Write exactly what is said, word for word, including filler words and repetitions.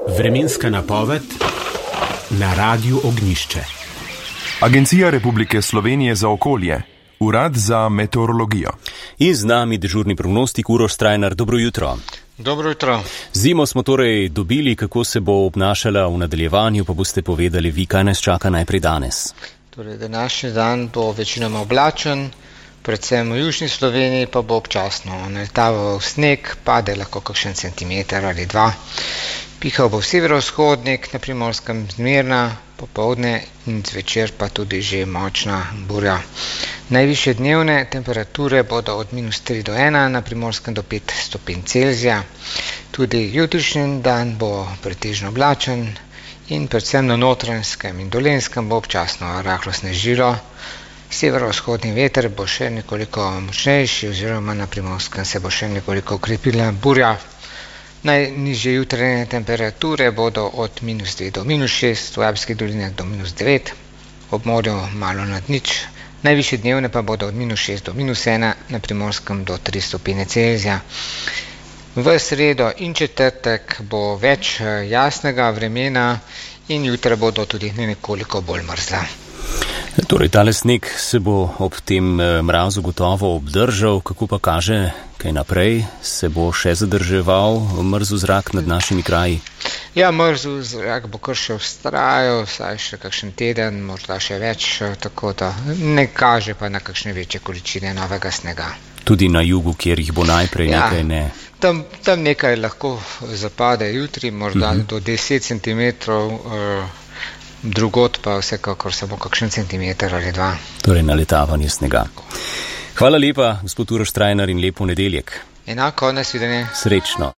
Vremenska napoved na Radiu Ognjišče. Agencija Republike Slovenije za okolje, Urad za meteorologijo. In z nami dežurni prognostik Uroš Strajnar. Dobro jutro. Dobro jutro. Zimo smo torej dobili, kako se bo obnašala v nadaljevanju, pa boste povedali vi, kaj nas čaka najprej danes. Torej, današnji dan bo večinoma oblačen, predvsem v južni Sloveniji pa bo občasno naletaval sneg, pade lahko kakšen centimeter ali dva. Pihal bo severovzhodnik, na Primorskem zmerna, popoldne in zvečer pa tudi že močna burja. Najvišje dnevne temperature bodo od minus tri do ena, na Primorskem do pet stopinj Celzija. Tudi jutrišnji dan bo pretežno oblačen in predvsem na Notranjskem in Dolenjskem bo občasno rahlo snežilo. Severovzhodni veter bo še nekoliko močnejši oziroma na Primorskem se bo še nekoliko okrepila burja. Najnižje jutranje temperature bodo od minus dve do minus šest, v Alpskih dolinah do minus devet, ob morju malo nad nič. Najvišje dnevne pa bodo od minus šest do minus ena, na Primorskem do tri stopinje Celzija. V sredo in četrtek bo več jasnega vremena in jutra bodo tudi nekoliko bolj mrzla. Torej, tale sneg se bo ob tem mrazu gotovo obdržal, kako pa kaže, kaj naprej, se bo še zadrževal mrzu zrak nad našimi kraji? Ja, mrzu zrak bo kar še vztrajal, vsaj še kakšen teden, morda še več, tako da ne kaže pa na kakšne večje količine novega snega. Tudi na jugu, kjer jih bo najprej ja, nekaj ne? Tam, tam nekaj lahko zapade jutri, morda uh-huh. do deset centimetrov, uh, drugod pa vsekakor samo kakšen centimeter ali dva. Torej naletavanje snega. Hvala lepa, gospod Uroš Strajnar, in lepo nedeljek. Enako, nasvidenje. Srečno.